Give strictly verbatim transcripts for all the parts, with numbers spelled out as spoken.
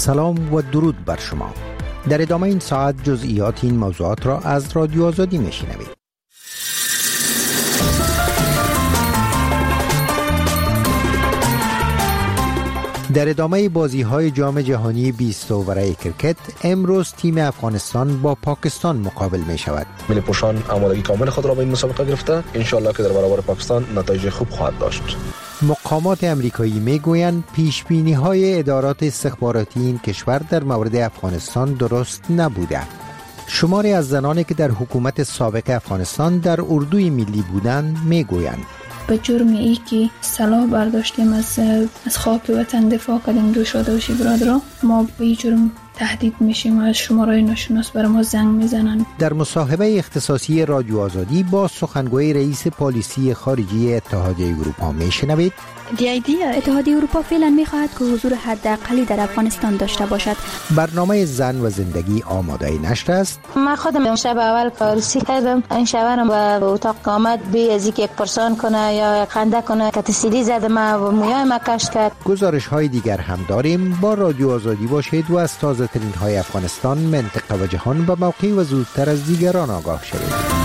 سلام و درود بر شما. در ادامه این ساعت جزئیات این موضوعات را از رادیو آزادی میشنوید. در ادامه بازی‌های جام جهانی بیست اووره کرکت، امروز تیم افغانستان با پاکستان مقابل می شود. ملی پوشان آمادگی کامل خود را به این مسابقه گرفته، انشالله که در برابر پاکستان نتایج خوب خواهد داشت. مقامات امریکایی می گویند پیشبینی‌های ادارات استخباراتی این کشور در مورد افغانستان درست نبوده. شماری از زنانی که در حکومت سابق افغانستان در اردوی ملی بودند می گویند به جرم ای که سلاح برداشتیم از از خاک وطن دفاع کردیم دو شاده باشی برادران، ما به این جرم تهدید میشیم و از شمارهای ناشناس بر ما زنگ میزنن. در مصاحبه اختصاصی رادیو آزادی با سخنگوی رئیس پالیسی خارجی اتحادیه اروپا میشنوید. اتحادیه اروپا فعلا میخواهد که حضور حداقلی در افغانستان داشته باشد. برنامه زن و زندگی آماده نشر است. من خودم شب اول کارسی کردم، این شبرم به اتاق آمد بی از یک پرسان کنه یا خنده کنه که تسیدی زدم و مویای ما کشت کرد. گزارش های دیگر هم داریم. با رادیو آزادی باشید و از تازه ترین های افغانستان، منطقه و جهان به موقع و زودتر از دیگران آگاه شوید.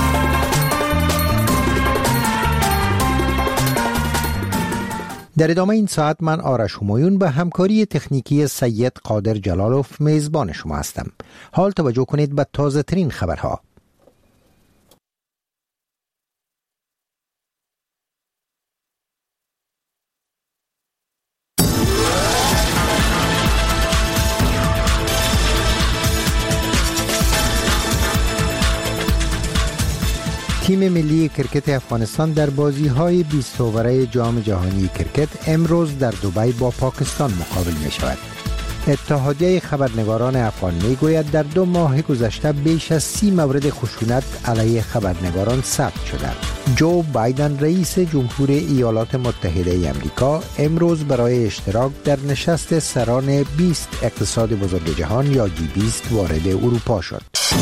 در ادامه این ساعت من آرش همایون به همکاری تکنیکی سید قادر جلالوف میزبان شما هستم. حال توجه کنید به تازه ترین خبرها. تیم ملی کرکت افغانستان در بازی‌های بیست اووره جام جهانی کرکت امروز در دبی با پاکستان مقابل می شود. اتحادیه خبرنگاران افغان می گوید در دو ماه گذشته بیش از سی مورد خشونت علیه خبرنگاران ثبت شده. جو بایدن رئیس جمهور ایالات متحده آمریکا امروز برای اشتراک در نشست سران بیست اقتصاد بزرگ جهان یا جی بیست وارد اروپا شد.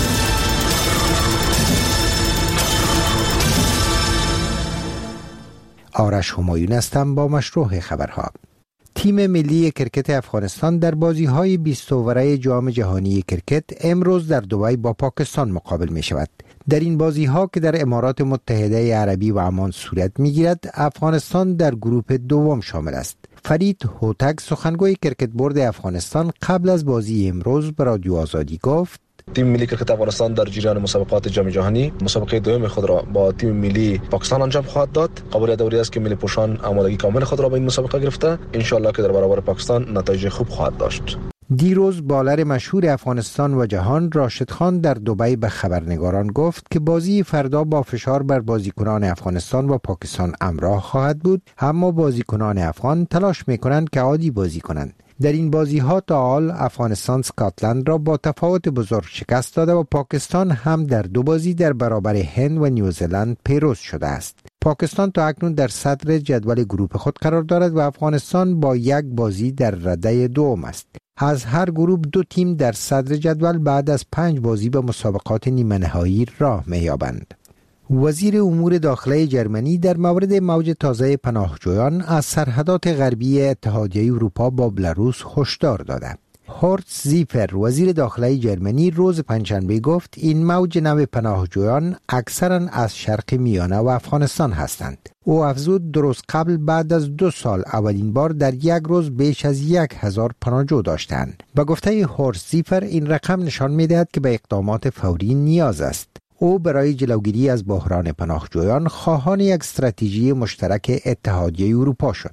آرش همایون هستم با مشروع خبرها. تیم ملی کرکت افغانستان در بازی‌های بیست اووره جام جهانی کرکت امروز در دبی با پاکستان مقابل می شود. در این بازی‌ها که در امارات متحده عربی و عمان صورت می‌گیرد، افغانستان در گروه دوم شامل است. فرید هوتک سخنگوی کرکت بورد افغانستان قبل از بازی امروز به رادیو آزادی گفت تیم ملی کرکت افغانستان در جریان مسابقات جام جهانی مسابقه دوم خود را با تیم ملی پاکستان انجام خواهد داد. قابل دوری است که ملی پوشان آمادگی کامل خود را به این مسابقه گرفته، انشالله که در برابر پاکستان نتایج خوب خواهد داشت. دیروز بالر مشهور افغانستان و جهان راشد خان در دبی به خبرنگاران گفت که بازی فردا با فشار بر بازیکنان افغانستان و پاکستان همراه خواهد بود، اما بازیکنان افغان تلاش می‌کنند که عادی بازی کنند. در این بازی ها تا حال افغانستان اسکاتلند را با تفاوت بزرگ شکست داده و پاکستان هم در دو بازی در برابر هند و نیوزلند پیروز شده است. پاکستان تا اکنون در صدر جدول گروه خود قرار دارد و افغانستان با یک بازی در رده دوم است. از هر گروه دو تیم در صدر جدول بعد از پنج بازی به مسابقات نیمه نهایی راه می‌یابند. وزیر امور داخلی جرمنی در مورد موج تازه پناهجویان از سرحدات غربی اتحادیه اروپا با بلاروس هشدار داده. هورست زیفر وزیر داخلی جرمنی روز پنجشنبه گفت این موج نو پناهجویان اکثرا از شرق میانه و افغانستان هستند. او افزود درست قبل بعد از دو سال اولین بار در یک روز بیش از یک هزار پناهجو داشتند. با گفته هورست زیفر این رقم نشان می‌دهد که به اقدامات فوری نیاز است. او برای جلوگیری از بحران پناهجویان خواهان یک استراتژی مشترک اتحادیه اروپا شد.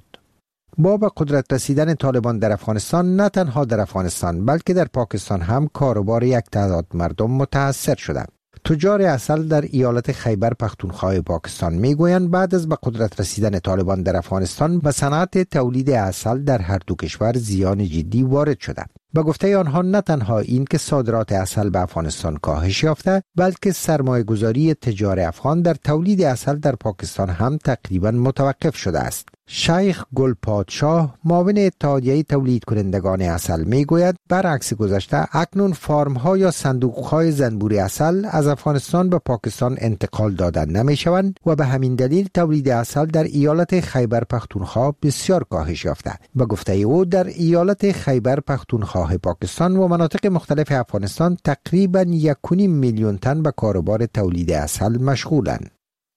با به قدرت رسیدن طالبان در افغانستان نه تنها در افغانستان بلکه در پاکستان هم کاروبار یک تعداد مردم متاثر شده. تجار عسل در ایالت خیبر پختونخوا پاکستان میگویند بعد از به قدرت رسیدن طالبان در افغانستان به صنعت تولید عسل در هر دو کشور زیان جدی وارد شده. با گفته آنها نه تنها این که صادرات عسل به افغانستان کاهش یافته بلکه سرمایه گذاری تجار افغان در تولید عسل در پاکستان هم تقریبا متوقف شده است. شیخ گل پادشاه معاون اتحادیه تولید کنندگان عسل میگوید برعکس گذشته اکنون فارم ها یا صندوق های زنبور عسل از افغانستان به پاکستان انتقال دادن نمی شوند و به همین دلیل تولید عسل در ایالت خیبر پختونخوا بسیار کاهش یافته. به گفته او در ایالت خیبر پختونخوا پاکستان و مناطق مختلف افغانستان تقریباً یک و نیم میلیون تن به کاروبار تولید عسل مشغولند.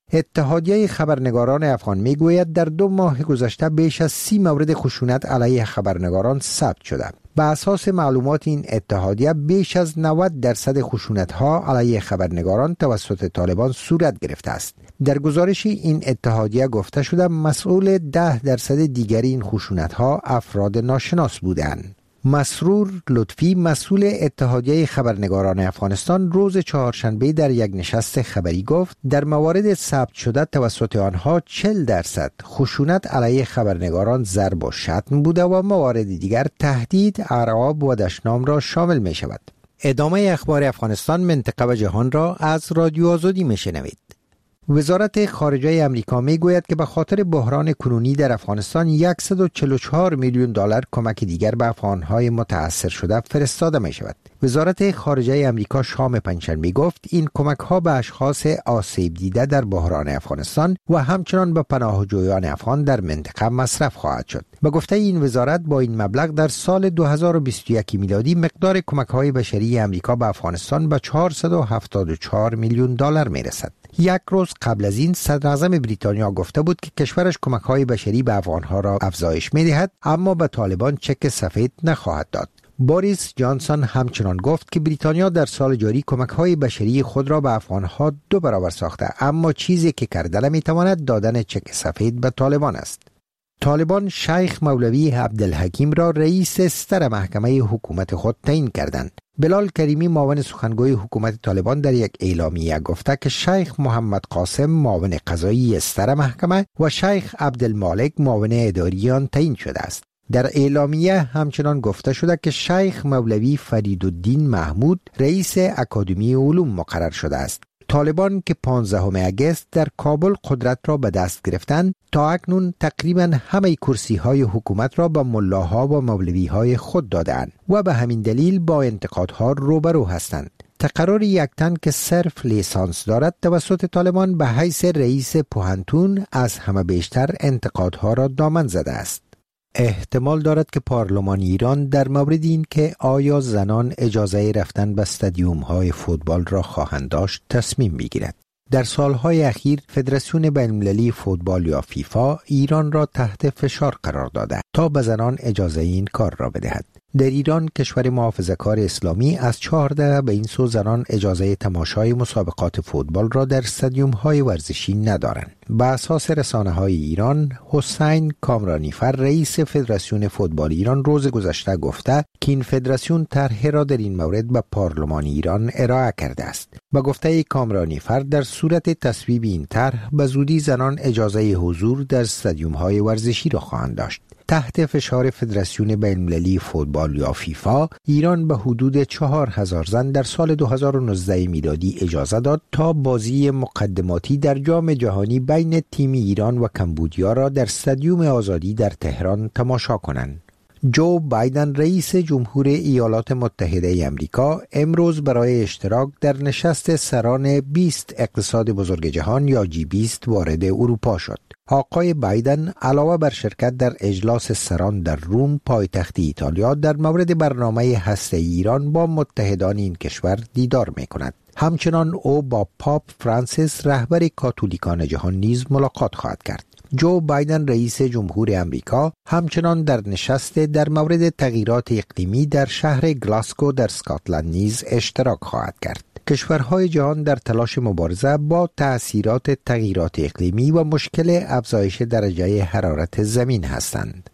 اتحادیه خبرنگاران افغان میگوید در دو ماه گذشته بیش از سی مورد خشونت علیه خبرنگاران ثبت شده. به اساس معلومات این اتحادیه بیش از نود درصد خشونت‌ها علیه خبرنگاران توسط طالبان صورت گرفته است. در گزارش این اتحادیه گفته شده مسئول ده درصد دیگر این خشونت‌ها افراد ناشناس بودند. مسرور لطفی مسئول اتحادیه خبرنگاران افغانستان روز چهارشنبه در یک نشست خبری گفت در موارد ثبت شده توسط آنها چهل درصد خشونت علیه خبرنگاران ضرب و شتم بوده و موارد دیگر تهدید، ارعاب و دشنام را شامل می شود. ادامه اخبار افغانستان، منطقه و جهان را از رادیو آزادی می شنوید. وزارت خارجه امریکا می گوید که به خاطر بحران کنونی در افغانستان صد و چهل و چهار میلیون دلار کمک دیگر به افغانهای متاثر شده فرستاده می شود. وزارت خارجه امریکا شام پنجشنبه گفت این کمک ها به اشخاص آسیب دیده در بحران افغانستان و همچنان به پناهجویان افغان در منطقه مصرف خواهد شد. به گفته این وزارت با این مبلغ در سال دو هزار و بیست و یک میلادی مقدار کمک های بشری امریکا به افغانستان به چهارصد و هفتاد و چهار میلیون دلار می رسد. یک روز قبل از این صدر اعظم بریتانیا گفته بود که کشورش کمک های بشری به افغانها را افزایش می دهد اما به طالبان چک سفید نخواهد داد. بوریس جانسون همچنان گفت که بریتانیا در سال جاری کمک‌های بشری خود را به افغان‌ها دو برابر ساخته، اما چیزی که کرده نمی‌تواند دادن چک سفید به طالبان است. طالبان شیخ مولوی عبدالحکیم را رئیس ستر محکمه حکومت خود تعیین کردند. بلال کریمی معاون سخنگوی حکومت طالبان در یک اعلامیه گفته که شیخ محمد قاسم معاون قضایی ستر محکمه و شیخ عبدالمالک معاون اداری آن تعیین شده است. در اعلامیه همچنان گفته شده که شیخ مولوی فریدالدین محمود رئیس اکادمی علوم مقرر شده است. طالبان که پانزدهم آگوست در کابل قدرت را به دست گرفتند تا اکنون تقریبا همه کرسی های حکومت را به ملاها و مولوی های خود دادند و به همین دلیل با انتقادها روبرو هستند. تقرر یک تن که صرف لیسانس دارد توسط طالبان به حیث رئیس پوهنتون از همه بیشتر انتقادها را دامن زده است. احتمال دارد که پارلمان ایران در مورد این که آیا زنان اجازه رفتن به استادیوم های فوتبال را خواهند داشت تصمیم بگیرد. در سالهای اخیر فدراسیون بین‌المللی فوتبال یا فیفا ایران را تحت فشار قرار داده تا به زنان اجازه این کار را بدهد. در ایران کشور محافظه‌کار اسلامی از چهارده به این سو زنان اجازه تماشای مسابقات فوتبال را در استادیوم‌های ورزشی ندارند. به اساس رسانه‌های ایران، حسین کامرانیفر رئیس فدراسیون فوتبال ایران روز گذشته گفته که این فدراسیون طرح را در این مورد به پارلمان ایران ارائه کرده است. با گفته کامرانیفر در صورت تصویب این طرح به زودی زنان اجازه حضور در استادیوم‌های ورزشی را خواهند داشت. تحت فشار فدراسیون بین‌المللی فوتبال یا فیفا، ایران به حدود چهار هزار زن در سال دو هزار و نوزده میلادی اجازه داد تا بازی مقدماتی در جام جهانی بین تیم ایران و کمبودیا را در استادیوم آزادی در تهران تماشا کنند. جو بایدن رئیس جمهور ایالات متحده آمریکا امروز برای اشتراک در نشست سران بیست اقتصاد بزرگ جهان یا جی بیست وارد اروپا شد. آقای بایدن علاوه بر شرکت در اجلاس سران در روم پایتخت ایتالیا در مورد برنامه هسته ایران با متحدان این کشور دیدار می کند. همچنان او با پاپ فرانسیس رهبر کاتولیکان جهان نیز ملاقات خواهد کرد. جو بایدن رئیس جمهور امریکا همچنان در نشست در مورد تغییرات اقلیمی در شهر گلاسگو در اسکاتلند نیز اشتراک خواهد کرد. کشورهای جهان در تلاش مبارزه با تأثیرات تغییرات اقلیمی و مشکل افزایش درجه حرارت زمین هستند.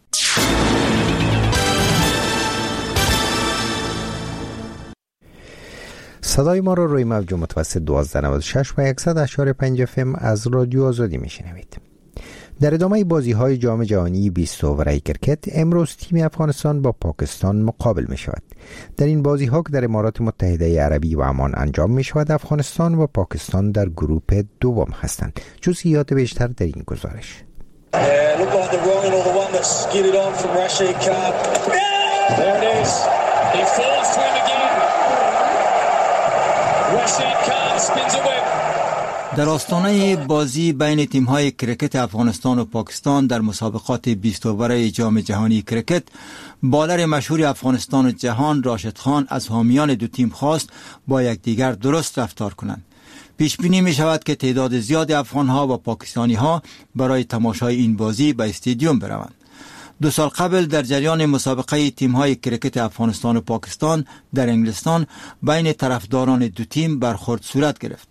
صدای ما را روی موج متوسط دوازده نود و شش و صد و یک و پنج اف ام از رادیو آزادی میشنوید. در ادامه بازی‌های جام جهانی بیست اوور کرکت امروز تیم افغانستان با پاکستان مقابل می شود. در این بازی‌ها که در امارات متحده عربی و عمان انجام می شود، افغانستان و پاکستان در گروه دوم هستند. جزئیات بیشتر در این گزارش. It looked like the wrong or the one that skidded on from Rashid Khan. Yeah! There it is. He falls to him again. Rashid Khan spins a web. در آستانه بازی بین تیم‌های کرکت افغانستان و پاکستان در مسابقات بیست اوره جام جهانی کرکت، بالر مشهور افغانستان و جهان راشد خان از حامیان دو تیم خواست با یکدیگر درست رفتار کنند. پیش بینی می شود که تعداد زیاد افغان‌ها و پاکستانی‌ها برای تماشای این بازی به استادیوم بروند. دو سال قبل در جریان مسابقه تیم‌های کرکت افغانستان و پاکستان در انگلستان بین طرفداران دو تیم برخورد صورت گرفت.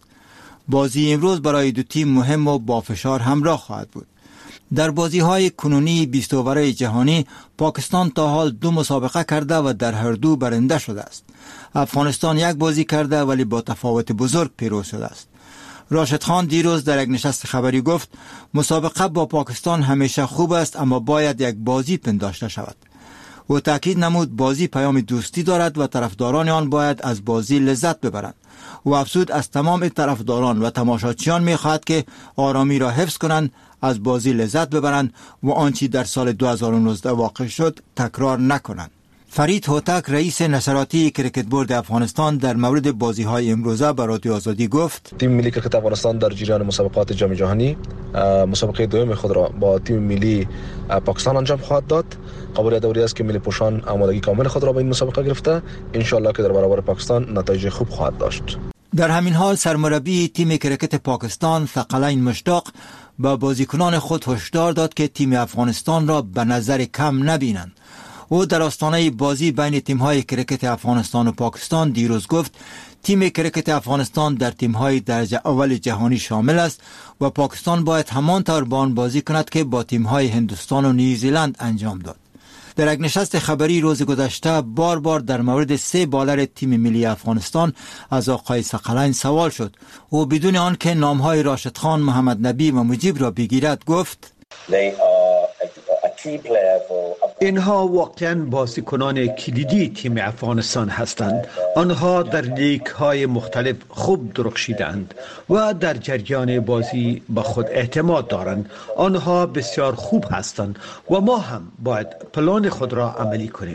بازی امروز برای دو تیم مهم و با فشار همراه خواهد بود. در بازی‌های کنونی بیست اوره جهانی پاکستان تا حال دو مسابقه کرده و در هر دو برنده شده است. افغانستان یک بازی کرده ولی با تفاوت بزرگ پیروز شده است. راشد خان دیروز در یک نشست خبری گفت مسابقه با پاکستان همیشه خوب است اما باید یک بازی پنداشته شود. او تاکید نمود بازی پیام دوستی دارد و طرفداران آن باید از بازی لذت ببرند. و افزود از تمام طرفداران و تماشاچیان می‌خواهد که آرامی را حفظ کنند، از بازی لذت ببرند و آنچه در سال دو هزار و نوزده واقع شد تکرار نکنند. فرید هوتک رئیس نشراتی کرکت بورد افغانستان در مورد بازی‌های امروزه به رادیو آزادی گفت تیم ملی کرکت افغانستان در جریان مسابقات جام جهانی مسابقه دوم خود را با تیم ملی پاکستان انجام خواهد داد. قابل دوری است که ملی پوشان آمادگی کامل خود را به این مسابقه گرفته، ان شاء الله که در برابر پاکستان نتایج خوب خواهد داشت. در همین حال سرمربی تیم کرکت پاکستان ثقلین مشتاق با بازیکنان خود هشدار داد که تیم افغانستان را به نظر کم نبینند. او در آستانه بازی بین تیم‌های کرکت افغانستان و پاکستان دیروز گفت تیم کرکت افغانستان در تیم‌های درجه اول جهانی شامل است و پاکستان باید همان طور با آن بازی کند که با تیم‌های هندوستان و نیوزیلند انجام داد. در یک نشست خبری روز گذشته بار بار در مورد سه بالر تیم ملی افغانستان از آقای ثقلین سوال شد. او بدون آنکه نام‌های راشد خان، محمد نبی و مجیب را بگیرد گفت اینها واقعا بازیکنان کلیدی تیم افغانستان هستند. آنها در لیگ های مختلف خوب درخشیدند و در جریان بازی به خود اعتماد دارند. آنها بسیار خوب هستند و ما هم باید پلان خود را عملی کنیم.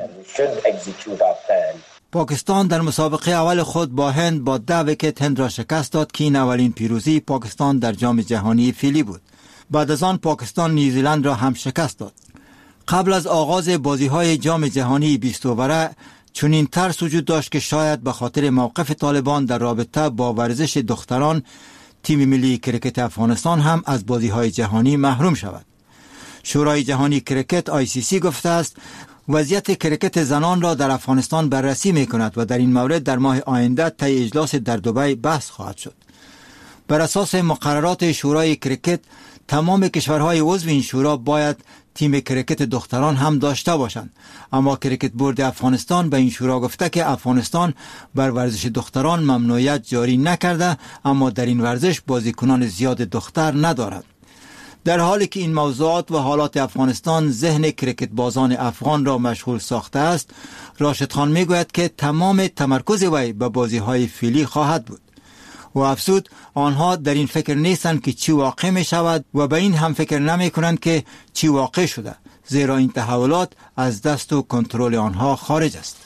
پاکستان در مسابقه اول خود با هند با ده ویکت هند را شکست داد که این اولین پیروزی پاکستان در جام جهانی فیلی بود. بعد از آن پاکستان نیوزیلند را هم شکست داد. قبل از آغاز بازی‌های جام جهانی بیست اوره چنین ترس وجود داشت که شاید به خاطر موقف طالبان در رابطه با ورزش دختران تیم ملی کرکت افغانستان هم از بازی‌های جهانی محروم شود. شورای جهانی کرکت آی سی سی گفته است وضعیت کرکت زنان را در افغانستان بررسی می‌کند و در این مورد در ماه آینده طی اجلاس در دبی بحث خواهد شد. بر اساس مقررات شورای کرکت تمام کشورهای عضو این شورا باید تیم کرکت دختران هم داشته باشند، اما کرکت بورد افغانستان به این شورا گفته که افغانستان بر ورزش دختران ممنوعیت جاری نکرده اما در این ورزش بازیکنان زیاد دختر ندارد. در حالی که این موضوعات و حالات افغانستان ذهن کرکت بازان افغان را مشغول ساخته است، راشد خان میگوید که تمام تمرکز وی به بازی‌های فیلی خواهد بود. و افزود آنها در این فکر نیستند که چی واقع می شود و به این هم فکر نمی کنند که چی واقع شده، زیرا این تحولات از دست و کنترل آنها خارج است.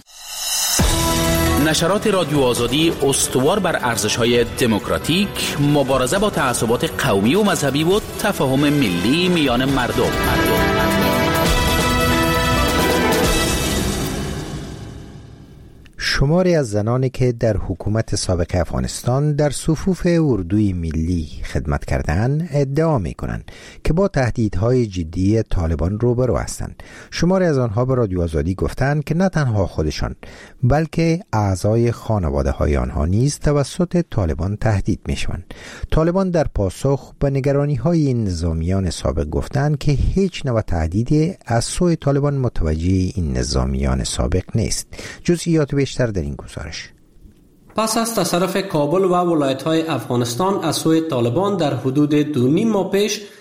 نشرات رادیو آزادی استوار بر ارزش‌های دموکراتیک، مبارزه با تعصبات قومی و مذهبی و تفاهم ملی میان مردم. مردم. شماری از زنانی که در حکومت سابق افغانستان در صفوف اردوی ملی خدمت کردند ادعا می‌کنند که با تهدیدهای جدی طالبان روبرو هستند. شماری از آنها به رادیو آزادی گفتند که نه تنها خودشان بلکه اعضای خانواده‌های آنها نیز توسط طالبان تهدید می‌شوند. طالبان در پاسخ به نگرانی‌های این نظامیان سابق گفتند که هیچ نوع تهدیدی از سوی طالبان متوجه این نظامیان سابق نیست. جزئیات بیشتر در این گزارش. پس از تصرف کابل و ولایت‌های افغانستان از سوی طالبان در حدود دو نیم ماه پیش،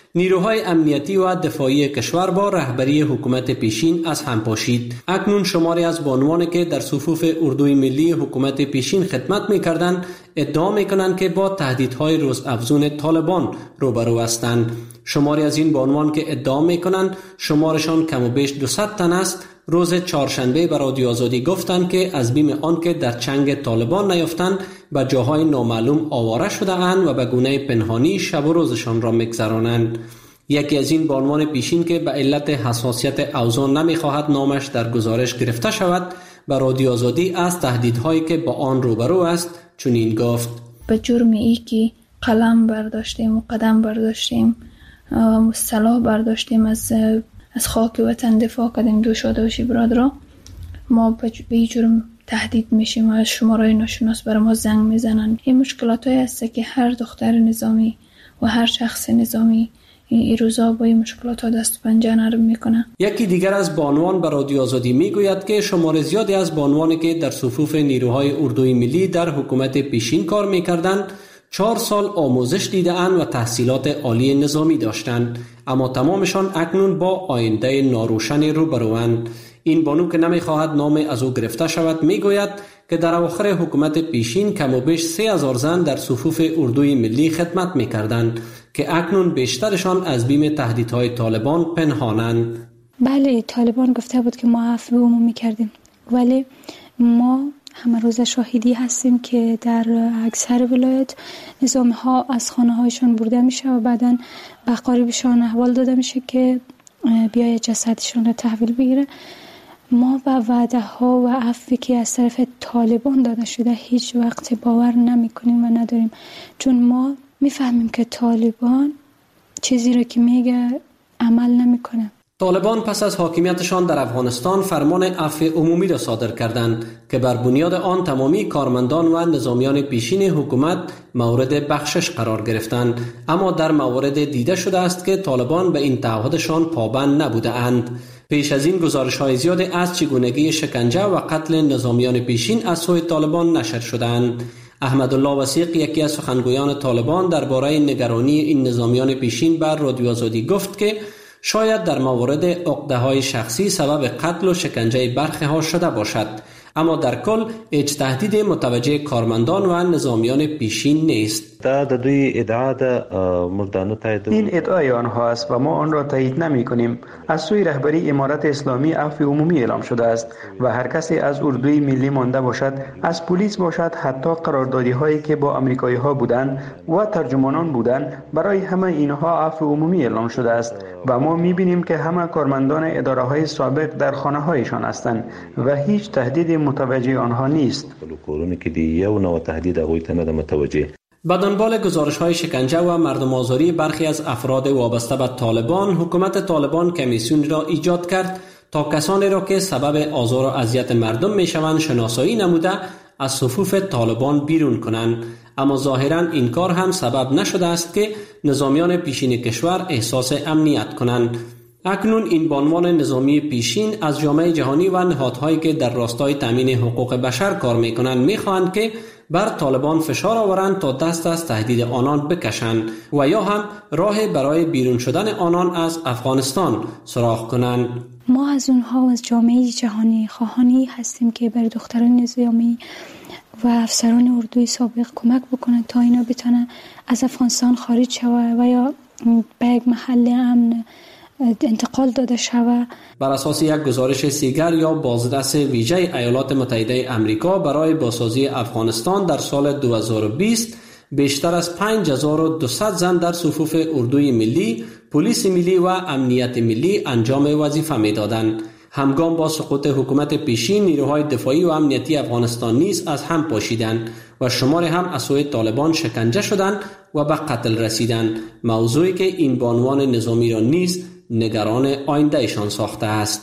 نیروهای امنیتی و دفاعی کشور با رهبری حکومت پیشین از هم پاشید. اکنون شماری از بانوانی که در صفوف اردوی ملی حکومت پیشین خدمت می‌کردند ادعا می‌کنند که با تهدیدهای روزافزون طالبان روبرو هستند. شماری از این بانوان که ادعا می‌کنند شمارشان کم و بیش دویست تن است، روز چهارشنبه به رادیو آزادی گفتند که از بیم آن که در چنگ طالبان نیفتند به جاهای نامعلوم آواره شده اند و به گونه پنهانی شب و روزشان را می‌گذرانند. یکی از این بانوان پیشین که به علت حساسیت اوزان نمی‌خواهد نامش در گزارش گرفته شود به رادیو آزادی از تهدیدهایی که با آن روبرو است چنین گفت: به جرم ای که قلم برداشتیم و قدم برداشتیم و سلاح برداشتیم از از خاک وطن دفاع کردیم دوشاده باشی برادرها، ما به این جرم تهدید میشیم و از شمارای ناشناس بر ما زنگ میزنن. این مشکلات هایی هست که هر دختر نظامی و هر شخص نظامی این روزا با این مشکلات ها دست پنجه نرم میکنه. یکی دیگر از بانوان به رادیو آزادی میگوید که شمار زیادی از بانوانی که در صفوف نیروهای اردوی ملی در حکومت پیشین کار میکردند چهار سال آموزش دیده‌اند و تحصیلات عالی نظامی داشتند، اما تمامشان اکنون با آینده ناروشنی روبروند. این بانو که نمیخواهد نام از او گرفته شود میگوید که در اواخر حکومت پیشین کم و بیش سه هزار زن در صفوف اردوی ملی خدمت میکردند که اکنون بیشترشان از بیم تهدیدهای طالبان پنهانند. بله، طالبان گفته بود که ما عفو عمومی کردیم، ولی ما همه روز شاهدی هستیم که در اکثر ولایت نظام ها از خانه هایشان برده میشه و بعداً به قریبشان احوال داده میشه که بیای جسدشان را تحویل بگیره. ما به وعده ها و عفوی که از طرف طالبان داده شده هیچ وقت باور نمی کنیم و نداریم، چون ما میفهمیم که طالبان چیزی را که میگه عمل نمیکنه. طالبان پس از حاکمیتشان در افغانستان فرمان عفو عمومی را صادر کردند که بر بنیاد آن تمامی کارمندان و نظامیان پیشین حکومت مورد بخشش قرار گرفتند، اما در موارد دیده شده است که طالبان به این تعهدشان پابند نبوده اند. پیش از این گزارش‌های زیادی از چگونگی شکنجه و قتل نظامیان پیشین از سوی طالبان نشر شدند. احمدالله وثیق، یکی از سخنگویان طالبان، درباره نگرانی این نظامیان پیشین بر رادیو آزادی گفت که شاید در موارد عقده‌های شخصی سبب قتل و شکنجه برخی ها شده باشد، اما در کل هیچ تهدید متوجه کارمندان و نظامیان پیشین نیست. دا د دوی ادعا ده مردانه تایید. این ادعای آنها است و ما آن را تایید نمی کنیم. از سوی رهبری امارت اسلامی عفو عمومی اعلام شده است و هر کسی از اردوی ملی مانده باشد، از پلیس باشد، حتی قراردادی هایی که با امریکایی ها بودند و ترجمانان بودند، برای همه اینها عفو عمومی اعلام شده است و ما می بینیم که همه کارمندان اداره های سابق در خانه هایشان هستند و هیچ تهدید متوجه آنها نیست. به دنبال گزارش‌های شکنجه و مردم آزاری برخی از افراد وابسته به طالبان، حکومت طالبان کمیسیون را ایجاد کرد تا کسانی را که سبب آزار و اذیت مردم میشوند شناسایی نموده از صفوف طالبان بیرون کنند، اما ظاهراً این کار هم سبب نشده است که نظامیان پیشین کشور احساس امنیت کنند. اکنون این بانوان نظامی پیشین از جامعه جهانی و نهادهایی که در راستای تامین حقوق بشر کار میکنند میخواهند که بر طالبان فشار آورند تا دست از تهدید آنان بکشند و یا هم راه برای بیرون شدن آنان از افغانستان سراغ کنند. ما از اونها و از جامعه جهانی خواهانی هستیم که بر دختران نظامی و افسران اردوی سابق کمک بکنند تا اینا بتونن از افغانستان خارج شوند و یا به یک محل امن انتقال داده شود. بر اساس یک گزارش سیگر یا بازرس ویژه ایالات متحده آمریکا برای بازسازی افغانستان در سال دو هزار و بیست بیشتر از پنج هزار و دویست زن در صفوف اردوی ملی، پلیس ملی و امنیت ملی انجام وظیفه می‌دادند. همگام با سقوط حکومت پیشین، نیروهای دفاعی و امنیتی افغانستان نیز از هم پاشیدند و شماری هم از سوی طالبان شکنجه شدند و به قتل رسیدند، موضوعی که این بانوان نظامی را نیز نگران آیندهشان ساخته است.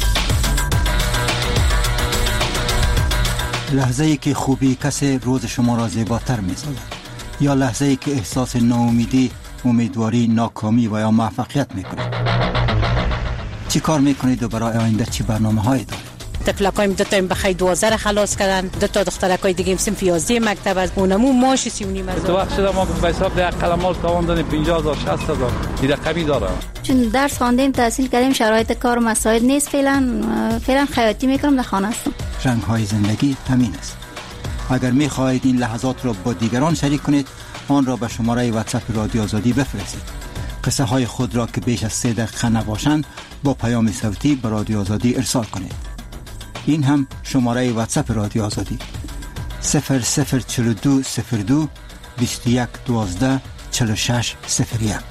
لحظه ای که خوبی کسی روز شما را زیباتر می‌سازد، یا لحظه ای که احساس ناامیدی، امیدواری، ناکامی و یا موفقیت می‌کنید. چی کار می‌کنید و برای آینده چی برنامه‌هایی دارید؟ تفلکایم دو تا بخای دوازده خلاص کردن، دو تا دخترکای دیگه صنف یازده مکتب از اونمو ماش سی و نیم هزار. تو وقت شده ما به حساب ده قلمال تواندن پنجاه هزار شصت هزار دیگه کمی داره. چون درس خواندیم تحصیل کردیم شرایط کار و مساعد نیست، فعلا فعلا خیاطی میکنم در خانه هستم. رنگ های زندگی همین است. اگر می خواهید این لحظات را با دیگران شریک کنید آن را به شماره واتساپ رادیو آزادی بفرستید. قصه های خود را که بیش از سه دقیقه نباشند با پیام صوتی به رادیو آزادی ارسال کنید. این هم شماره واتساپ رادیو آزادی صفر صفر چهل و دو صفر دو بیست و یک دوازده چهل و شش صفر یک.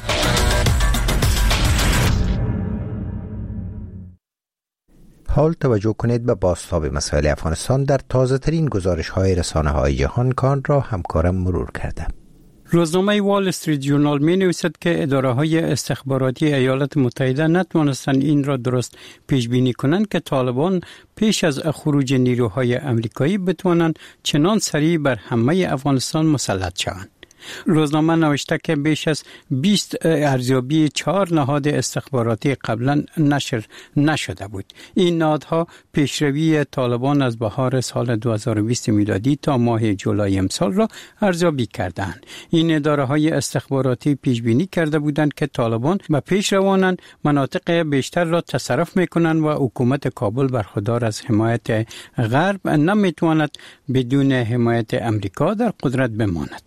حال توجه کنید به بازتاب مسائل افغانستان در تازه ترین گزارش های رسانه های جهان کان را همکارم مرور کرده. روزنامه وال استریت جورنال می نویسد که اداره های استخباراتی ایالات متحده نتوانستند این را درست پیش بینی کنند که طالبان پیش از خروج نیروهای امریکایی بتوانند چنان سریع بر همه افغانستان مسلط شوند. روزنامه نوشته که بیش از بیست ارزیابی چهار نهاد استخباراتی قبلا نشر نشده بود. این نهادها پیشروی طالبان از بهار سال دو هزار و بیست میلادی تا ماه جولای امسال را ارزیابی کردند. این اداره های استخباراتی پیش بینی کرده بودند که طالبان به پیش روانند، مناطق بیشتر را تصرف میکنند و حکومت کابل برخوردار از حمایت غرب نمیتواند بدون حمایت امریکا در قدرت بماند.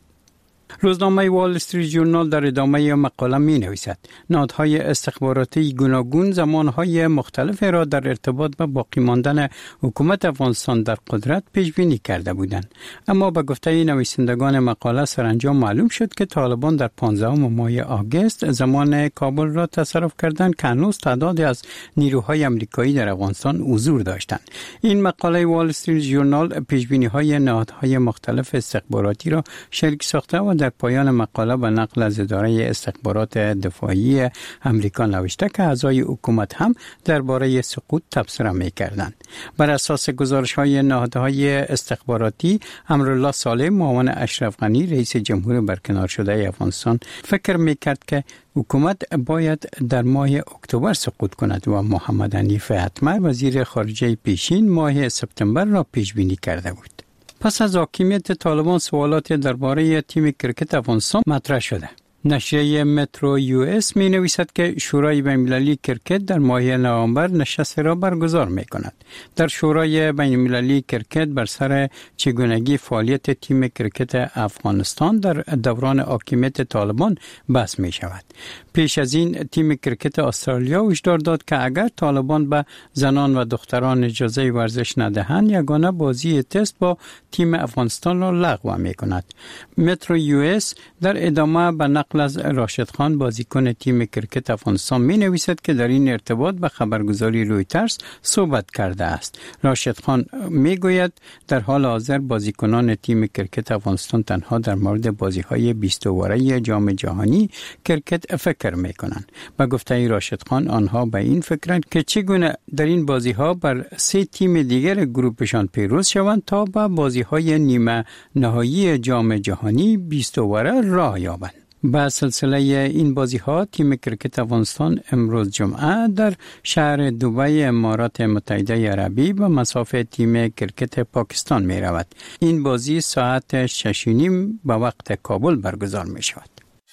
روزنامه وال استریت جورنال در ادامه مقاله می نویسد نهادهای استخباراتی گوناگون زمانهای مختلف را در ارتباط با باقی ماندن حکومت افغانستان در قدرت پیش بینی کرده بودند، اما به گفته نویسندگان مقاله سرانجام معلوم شد که طالبان در پانزدهم ماه آگوست زمان کابل را تصرف کردند که هنوز تعدادی از نیروهای امریکایی در افغانستان حضور داشتند. این مقاله وال استریت جورنال پیش بینی های نهادهای مختلف استخباراتی را شریک ساخته و در پایان مقاله به نقل از اداره استخبارات دفاعی امریکا نوشته که اعضای حکومت هم درباره سقوط تبصره می‌کردند. بر اساس گزارش‌های نهادهای استخباراتی، امرالله صالح معاون اشرف غنی رئیس جمهور برکنار شده افغانستان فکر می‌کرد که حکومت باید در ماه اکتبر سقوط کند و محمد حنیف اتمر وزیر خارجه پیشین ماه سپتامبر را پیش بینی کرده بود. پس از حاکمیت طالبان سوالات درباره تیم کرکت افغانستان مطرح شده. نشریه مترو یو اس می نویسد که شورای بین‌المللی کرکت در ماه نوامبر نشست را برگزار می کند. در شورای بین‌المللی کرکت بر سر چگونگی فعالیت تیم کرکت افغانستان در دوران حاکمیت طالبان بحث می شود. پیش از این تیم کرکت استرالیا هشدار داد که اگر طالبان به زنان و دختران اجازه ورزش ندهند یگانه بازی تست با تیم افغانستان را لغو می کند. مترو یو اس در ادامه به نقل از راشد خان بازیکن تیم کرکت افغانستان می نویسد که در این ارتباط به خبرگزاری رویترز صحبت کرده است. راشد خان می گوید در حال حاضر بازیکنان تیم کرکت افغانستان تنها در مورد بازی های بیست اوره جام جهانی کرکت فکر می کنند. به گفته راشد خان آنها به این فکرند که چگونه در این بازی ها بر سه تیم دیگر گروپشان پیروز شوند تا به بازی های نیمه نهایی جام جهانی بیست اوره راه یابند. با سلسله این بازی ها تیم کرکت افغانستان امروز جمعه در شهر دبی امارات متحده عربی به مسافه تیم کرکت پاکستان می رود. این بازی ساعت شش و نیم به وقت کابل برگزار می شود.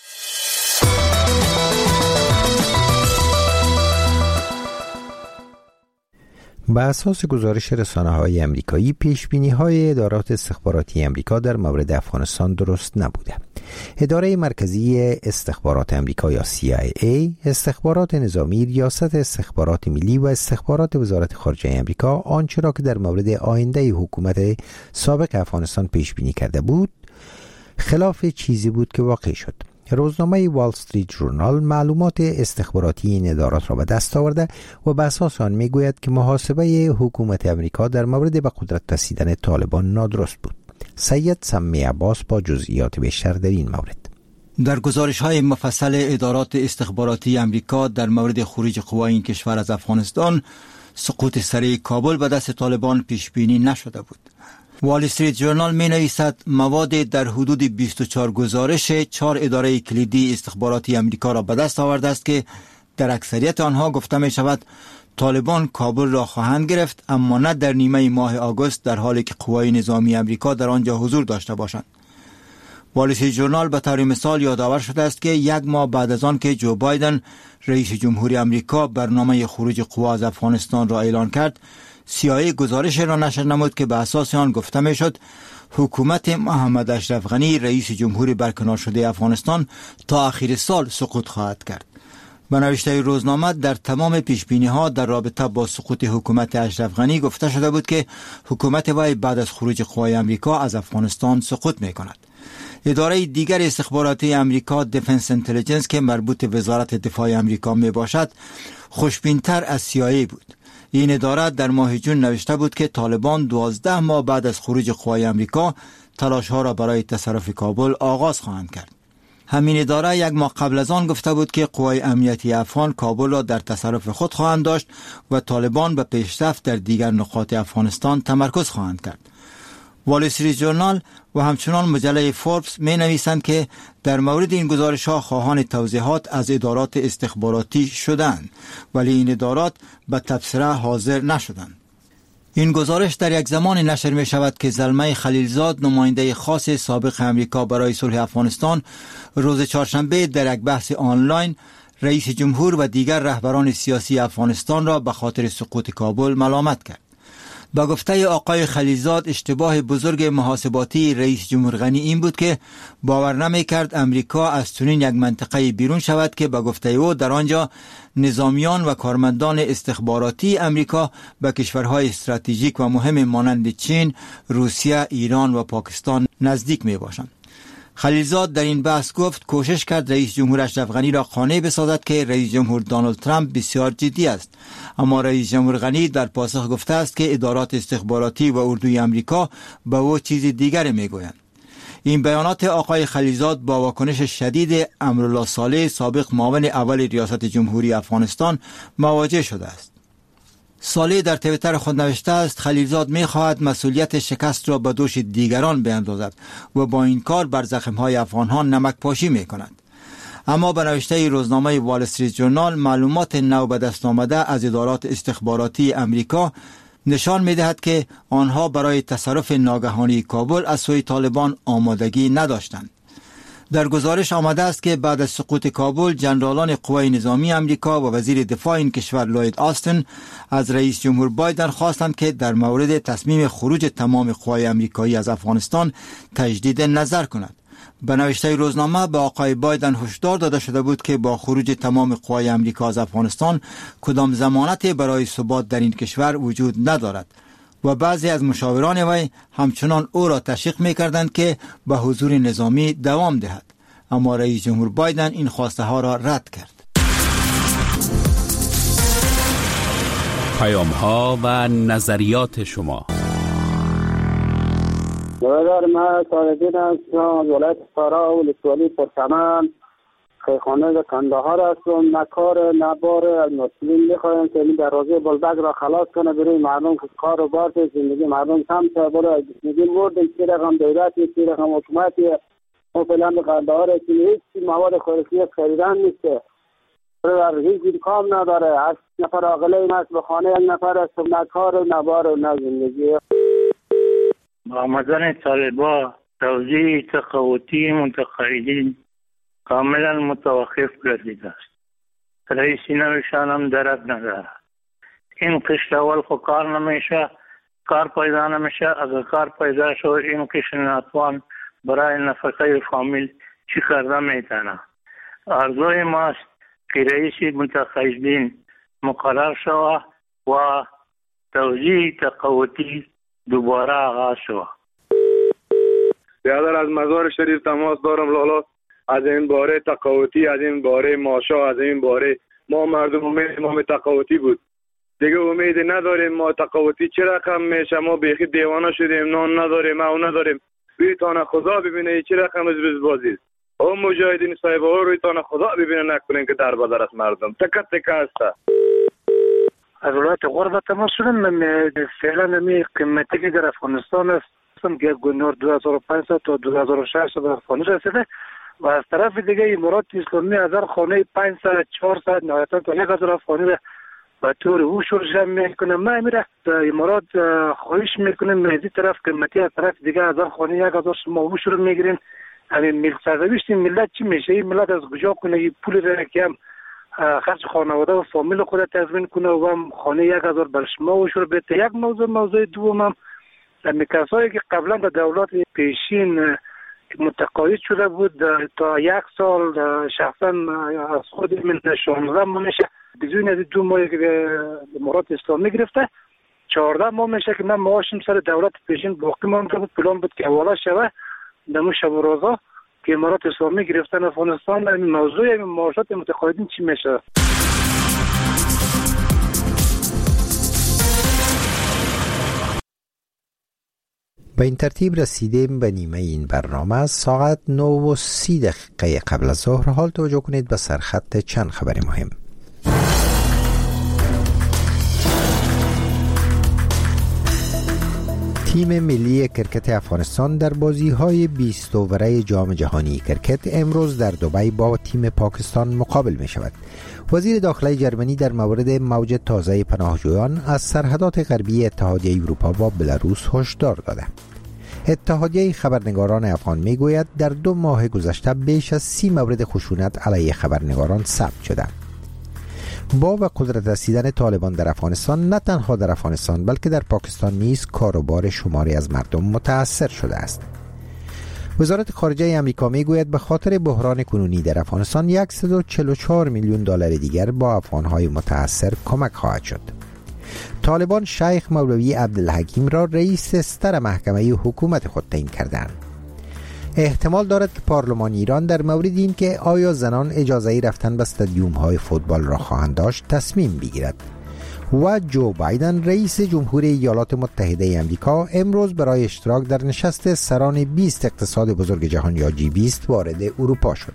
به اساس گزارش رسانه‌های امریکایی پیش‌بینی‌های ادارات استخباراتی امریکا در مورد افغانستان درست نبوده. اداره مرکزی استخبارات امریکا یا سی آی ای، استخبارات نظامی، ریاست استخبارات ملی و استخبارات وزارت خارجه امریکا آنچه را که در مورد آینده حکومت سابق افغانستان پیش‌بینی کرده بود خلاف چیزی بود که واقع شد. روزنامه وال استریت جورنال معلومات استخباراتی این ادارات را به دست آورده و به اساس آن میگوید که محاسبه حکومت امریکا در مورد به قدرت رسیدن طالبان نادرست بود. سید سمی عباس با جزئیات بیشتر در این مورد. در گزارش‌های مفصل ادارات استخباراتی امریکا در مورد خروج قوای این کشور از افغانستان، سقوط سریع کابل به دست طالبان پیش بینی نشده بود. وال استریت جورنال می نویسد مواد در حدود بیست و چهار گزارش چهار اداره کلیدی استخباراتی امریکا را به دست آورده است که در اکثریت آنها گفته می شود طالبان کابل را خواهند گرفت، اما نه در نیمه ماه آگوست، در حالی که قوای نظامی امریکا در آنجا حضور داشته باشند. وال استریت ژورنال به طور مثال یادآور شده است که یک ماه بعد از آن که جو بایدن رئیس جمهوری امریکا برنامه خروج قوا از افغانستان را اعلان کرد، سی آی ای گزارش را نشر نمود که به اساس آن گفته می شد حکومت محمد اشرف غنی رئیس جمهوری برکنار شده افغانستان تا آخر سال سقوط خواهد کرد. به نوشته روزنامه در تمام پیشبینی ها در رابطه با سقوط حکومت اشرف غنی گفته شده بود که حکومت وی بعد از خروج قوای امریکا از افغانستان سقوط می کند. اداره دیگر استخباراتی امریکا دیفنس اینتلیجنس که مربوط به وزارت دفاع امریکا می باشد خوشبین‌تر از سی آی ای بود. این اداره در ماه جون نوشته بود که طالبان دوازده ماه بعد از خروج قوای امریکا تلاش ها را برای تصرف کابل آغاز خواهند کرد. همین اداره یک ماه قبل از آن گفته بود که قوای امنیتی افغان کابل را در تصرف خود خواهند داشت و طالبان به پیشرفت در دیگر نقاط افغانستان تمرکز خواهند کرد. وال استریت ژورنال و همچنان مجله فوربس می نویسند که در مورد این گزارش ها خواهان توضیحات از ادارات استخباراتی شدند، ولی این ادارات به تبصره حاضر نشدند. این گزارش در یک زمان نشر می شود که زلمه خلیلزاد، نماینده خاص سابق امریکا برای صلح افغانستان، روز چهارشنبه در یک بحث آنلاین رئیس جمهور و دیگر رهبران سیاسی افغانستان را به خاطر سقوط کابل ملامت کرد. با گفته آقای خلیلزاد، اشتباه بزرگ محاسباتی رئیس جمهور غنی این بود که باور نمی کرد امریکا از چنین یک منطقه بیرون شود که با گفته او در آنجا نظامیان و کارمندان استخباراتی امریکا به کشورهای استراتژیک و مهم مانند چین، روسیه، ایران و پاکستان نزدیک می باشند. خلیلزاد در این بحث گفت کوشش کرد رئیس جمهور اشرف غنی را قانع بسازد که رئیس جمهور دونالد ترامپ بسیار جدی است، اما رئیس جمهور غنی در پاسخ گفته است که ادارات استخباراتی و اردوی امریکا به او چیز دیگر میگویند. این بیانات آقای خلیلزاد با واکنش شدید امرالله صالح، سابق معاون اول ریاست جمهوری افغانستان، مواجه شده است. صالح در توییتر خود نوشته است خلیلزاد می خواهد مسئولیت شکست را به دوش دیگران بیندازد و با این کار بر زخمهای افغانها نمک پاشی می کند. اما به نوشته روزنامه وال استریت ژورنال، معلومات نو به دست آمده از ادارات استخباراتی امریکا نشان می دهد که آنها برای تصرف ناگهانی کابل از سوی طالبان آمادگی نداشتند. در گزارش آمده است که بعد از سقوط کابل، جنرالان قوای نظامی امریکا و وزیر دفاع این کشور لوید آستن از رئیس جمهور بایدن خواستند که در مورد تصمیم خروج تمام قوای امریکایی از افغانستان تجدید نظر کند. به نوشته روزنامه به آقای بایدن هشدار داده شده بود که با خروج تمام قوای امریکا از افغانستان کدام ضمانتی برای ثبات در این کشور وجود ندارد و بعضی از مشاوران وی همچنان او را تشویق می‌کردند که به حضور نظامی دوام دهد، اما رئیس جمهور بایدن این خواسته ها را رد کرد. پیام ها و نظریات شما. برادر من سالدین هستم، ولایت فرا و ولسوالی پرچمن، خیخانه کندهار هستم. نکار نبار از مسئولین میخوایم که این دروازه بلدک را خلاص کنه برای مردم که کار و بار زندگی مردم کم تا برای زندگی مردم چی رقم دولتی چی رقم حکومتی ما فعلا به کندهار هیچ مواد خوراکی خریدن نیسته، برای هیچ کام نداره. هشت نفر عاقله این است به خانه یک نفر است، نکار نبار و نه زندگی. آمدن طالبا توزیع تقاوتی منتقدین کاملا متوقف گردیده است. رئیس نوشان هم درک ندارد. این قشت اول خو کار نمیشه، کار پیدا نمیشه. اگر کار پیدا شد این قشت ناتوان برای نفقه فامیل چی کرده میتونه. آرزوی ماست که رئیس منتقدین مقرر شود و توزیع تقاوتی دوباره آغاز شد. برادر از مزار شریف تماس دارم لالا، از این باره تقاوتی، از این باره ماشا، از این باره ما مردم امید ما تقاوتی بود دیگه امید نداریم. ما تقاوتی چه رقم میشه؟ ما بیخی دیوانه شدیم، نان نداریم، او نداریم. رویتان خدا ببینه چه رقم از بز بازی او مجاهدین صاحب ها رویتان خدا ببینه نکنین که در بدر از مردم تکت تکه هسته. از ولایت غربت مسلم فعلا نمی قیمتی که در افغانستان است که گنور دو هزار و پانصد تا دو هزار و ششصد به افغانی رسیده و از طرف دیگه امارات اسلامی هزار خانه پانصد چهارصد نهایتا تا یک هزار افغانی به طور او شورش میکنه. من میره امارات خواهش میکنم مهدی طرف قیمتی از طرف دیگه از آن خانه یک هزار شما او شروع میگیرین. همین ملت سرزویشت ملت چی میشه؟ این ملت از کجا کنه این پول را که هم خرج خانواده و فامیل خود تضمین کنه و هم خانه یک هزار بر شما او شروع بیت. یک موضوع موضوع دوم هم کسایی که قبلا در دولت پیشین متقاعد شده بود تا یک سال شخصا از خود من شانزده ماه میشه بدون از دو ماه که امارات اسلامی گرفته چهارده ماه میشه که من معاشم سر دولت پیشین باقی مانده بود. پلان بود که حواله شوه دمو شب و روزا که امارات اسلامی گرفتن افغانستان. این موضوع این معاشات متقاعدین چی میشه؟ به این ترتیب رسیدیم به نیمه این برنامه. ساعت نه و سی دقیقه قبل از ظهر. حال توجه کنید به سرخط چند خبر مهم. تیم ملی کرکت افغانستان در بازی‌های بیست اوره جام جهانی کرکت امروز در دبی با تیم پاکستان مقابل می شود. وزیر داخلی جرمنی در مورد موج تازه پناهجویان از سرحدات غربی اتحادیه اروپا با بلاروس هشدار داده. اتحادیه خبرنگاران افغان می گوید در دو ماه گذشته بیش از سی مورد خشونت علیه خبرنگاران ثبت شده. با به قدرت رسیدن طالبان در افغانستان نه تنها در افغانستان بلکه در پاکستان نیز کار و بار شماری از مردم متاثر شده است. وزارت خارجه امریکا می گوید به خاطر بحران کنونی در افغانستان صد و چهل و چهار میلیون دلار دیگر با افغانهای متاثر کمک خواهد شد. طالبان شیخ مولوی عبدالحکیم را رئیس ستر محکمه حکومت خود تعیین کردند. احتمال دارد که پارلمان ایران در مورد این که آیا زنان اجازه رفتن به استادیوم های فوتبال را خواهند داشت تصمیم بگیرد. و جو بایدن رئیس جمهوری ایالات متحده آمریکا امروز برای اشتراک در نشست سران بیست اقتصاد بزرگ جهان یا جی بیست وارد اروپا شد.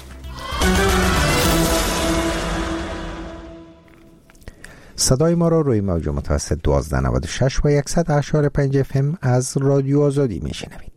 صدای ما را روی موج متوسط دوازده نود و شش و صد و اشار پنج اف ام از رادیو آزادی میشنوید.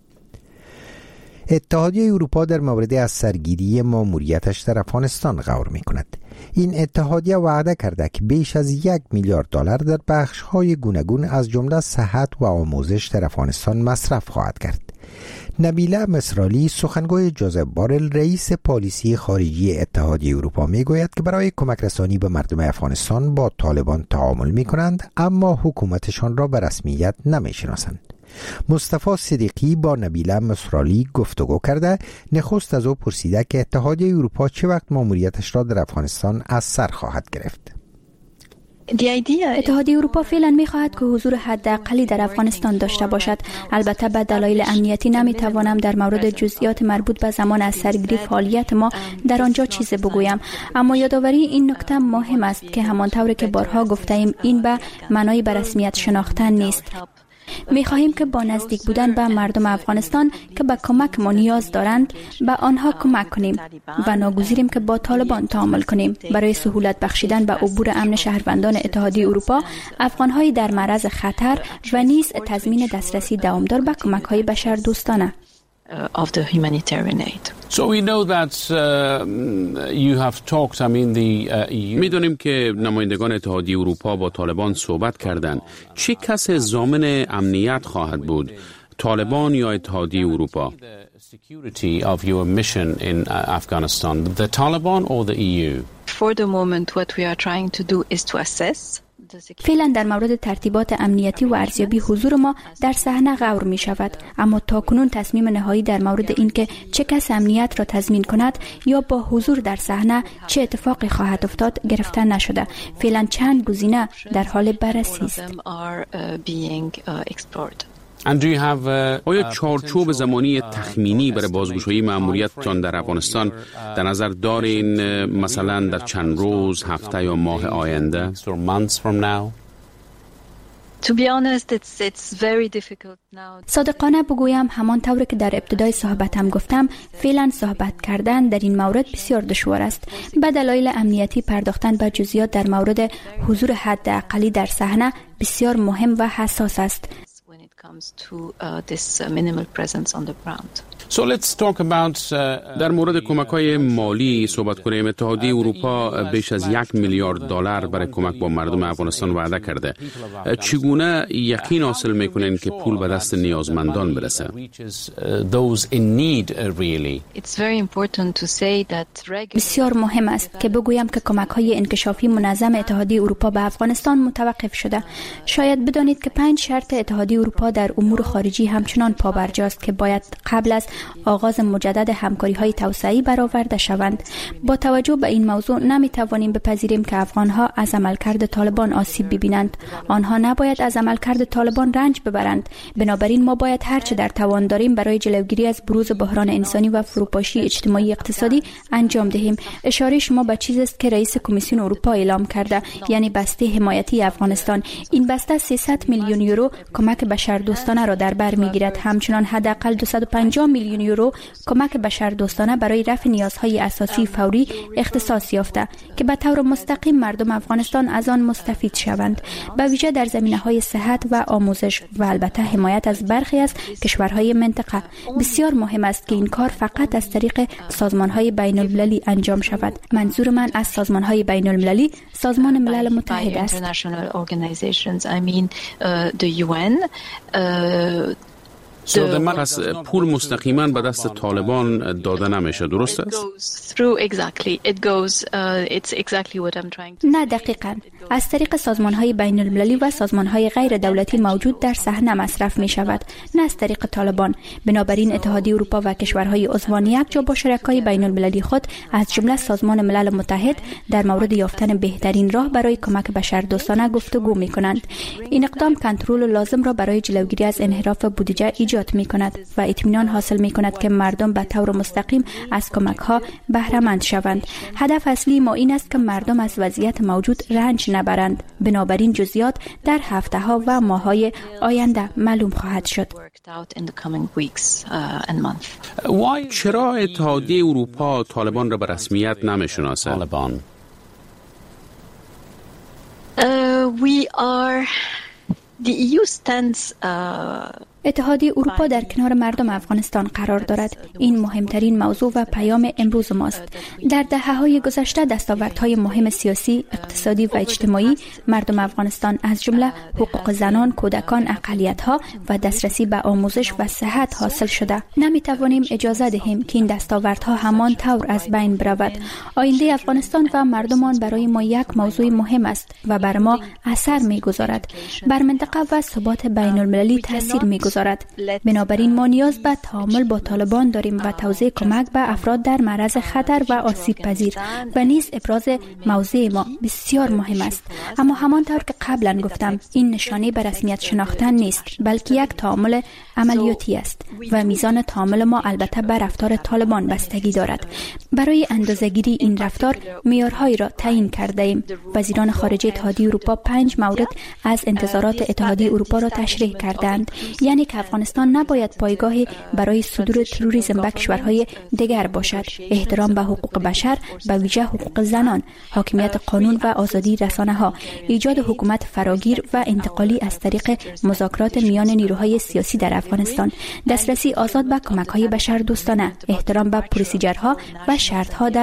اتحادیه اروپا در مورد از سرگیری ماموریتش در افغانستان غور می کند. این اتحادیه وعده کرده که بیش از یک میلیارد دلار در بخش‌های گوناگون از جمله صحت و آموزش در افغانستان مصرف خواهد کرد. نبیله مصرالی سخنگوی جوزف بارل رئیس پالیسی خارجی اتحادیه اروپا می گوید که برای کمک رسانی به مردم افغانستان با طالبان تعامل می کنند اما حکومتشان را به رسمیت نمی شناسند. مصطفی صدیقی با نبیله مصرالی گفتگو کرده. نخست از او پرسیده که اتحادیه اروپا چه وقت ماموریتش را در افغانستان از سر خواهد گرفت. اتحادیه اروپا فعلا می‌خواهد که حضور حداقلی در افغانستان داشته باشد. البته به دلایل امنیتی نمی‌توانم در مورد جزئیات مربوط به زمان از سرگیری فعالیت ما در آنجا چیزی بگویم، اما یادآوری این نکته مهم است که همانطور که بارها گفته‌ایم این به معنای به رسمیت شناختن نیست. می خواهیم که با نزدیک بودن به مردم افغانستان که به کمک ما نیاز دارند به آنها کمک کنیم و ناگزیریم که با طالبان تعامل کنیم برای سهولت بخشیدن به عبور امن شهروندان اتحادیه اروپا، افغان‌های در معرض خطر و نیز تضمین دسترسی دوامدار به کمک‌های بشردوستانه. of the humanitarian aid. So we know that uh, you have talked, I mean the uh, E U. می‌دونیم که نمایندگان اتحادیه اروپا با طالبان صحبت کردند. چه کس ضامن امنیت خواهد بود؟ طالبان یا اتحادیه اروپا؟ Security of your mission in Afghanistan, the Taliban or the E U? For the moment what we are trying to do is to assess. فعلا در مورد ترتیبات امنیتی و ارزیابی حضور ما در صحنه غور می شود، اما تاکنون تصمیم نهایی در مورد اینکه چه کس امنیت را تضمین کند یا با حضور در صحنه چه اتفاقی خواهد افتاد گرفته نشده. فعلا چند گزینه در حال بررسی است. And do you have, uh, آیا چارچوب زمانی تخمینی برای بازگشایی مأموریتتان در افغانستان در نظر دارین، مثلا در چند روز، هفته یا ماه آینده؟ صادقانه بگویم همانطور که در ابتدای صحبتم گفتم، فعلا صحبت کردن در این مورد بسیار دشوار است. به دلایل امنیتی پرداختن به جزئیات در مورد حضور حداقلی در صحنه بسیار مهم و حساس است. comes to uh, this uh, minimal presence on the ground. So let's talk about uh, در مورد کمک‌های مالی صحبت کنیم. اتحادیه اروپا بیش از یک میلیارد دلار برای کمک با مردم افغانستان وعده کرده. چگونه یقین حاصل می‌کنین که پول به دست نیازمندان برسه؟ بسیار مهم است که بگویم که کمک‌های انکشافی منظم اتحادیه اروپا به افغانستان متوقف شده. شاید بدانید که پنج شرط اتحادیه اروپا در امور خارجی همچنان پابرجاست که باید قبل از آغاز مجدد همکاری‌های توسعه‌ای برآورده شوند. با توجه به این موضوع نمی‌توانیم بپذیریم که افغان‌ها از عملکرد طالبان آسیب ببینند. آنها نباید از عملکرد طالبان رنج ببرند. بنابراین ما باید هر چه در توان داریم برای جلوگیری از بروز بحران انسانی و فروپاشی اجتماعی اقتصادی انجام دهیم. اشاره شما به چیزی است که رئیس کمیسیون اروپا اعلام کرده، یعنی بسته حمایتی افغانستان. این بسته سیصد میلیون یورو کمک بشردوستانه را در بر می‌گیرد. همچنین حداقل دویست و پنجاه میلیون یورو کمک بشردوستانه برای رفع نیازهای اساسی فوری اختصاص یافته که به طور مستقیم مردم افغانستان از آن مستفید شوند، به ویژه در زمینه‌های صحت و آموزش و البته حمایت از برخی از کشورهای منطقه. بسیار مهم است که این کار فقط از طریق سازمان‌های بین‌المللی انجام شود. منظور من از سازمان‌های بین‌المللی سازمان ملل متحد است. So پس پول مستقیما به دست طالبان داده نمیشه، درست است؟ نه، دقیقاً از طریق سازمان‌های بین‌المللی و سازمان‌های غیر دولتی موجود در صحنه مصرف می‌شود، نه از طریق طالبان. بنابراین اتحادیه اروپا و کشورهای عضوان یک جا با شرکای بین‌المللی خود از جمله سازمان ملل متحد در مورد یافتن بهترین راه برای کمک بشردوستانه گفتگو می‌کنند. این اقدام کنترل لازم را برای جلوگیری از انحراف بودجه ایجاد می کند و اطمینان حاصل می کند که مردم به طور مستقیم از کمک ها بهره مند شوند. هدف اصلی ما این است که مردم از وضعیت موجود رنج نبرند. بنابراین جزئیات در هفته ها و ماه های آینده معلوم خواهد شد. چرا اتحادیه اروپا طالبان را به رسمیت نمی‌شناسه؟ We are the E U stands uh... اتحادیه اروپا در کنار مردم افغانستان قرار دارد. این مهمترین موضوع و پیام امروز ماست. در دهه‌های گذشته دستاوردهای مهم سیاسی، اقتصادی و اجتماعی مردم افغانستان از جمله حقوق زنان، کودکان، اقلیت‌ها و دسترسی به آموزش و صحت حاصل شده. نمی‌توانیم اجازه دهیم که این دستاوردها همان طور از بین برود. آینده افغانستان و مردمان برای ما یک موضوع مهم است و بر ما اثر می‌گذارد. بر منطقه و ثبات بین‌المللی تاثیر می‌گذارد. بنابراین ما نیاز به تعامل با طالبان داریم و توزیع کمک به افراد در معرض خطر و آسیب پذیر و نیز ابراز موضع ما بسیار مهم است. اما همانطور که قبلا گفتم این نشانه به رسمیت شناختن نیست، بلکه یک تعامل عملیاتی است و میزان تعامل ما البته به رفتار طالبان بستگی دارد. برای اندازه‌گیری این رفتار معیارهایی را تعیین کرده ایم. وزیران خارجه اتحادیه اروپا پنج مورد از انتظارات اتحادیه اروپا را تشریح کردند، یعنی که افغانستان نباید پایگاهی برای صدور تروریسم به کشورهای دیگر باشد، احترام به حقوق بشر به ویژه حقوق زنان، حاکمیت قانون و آزادی رسانه‌ها، ایجاد حکومت فراگیر و انتقالی از طریق مذاکرات میان نیروهای سیاسی در افغانستان، دسترسی آزاد به کمک‌های بشردوستانه، احترام به پروسیجرها و شرط‌ها در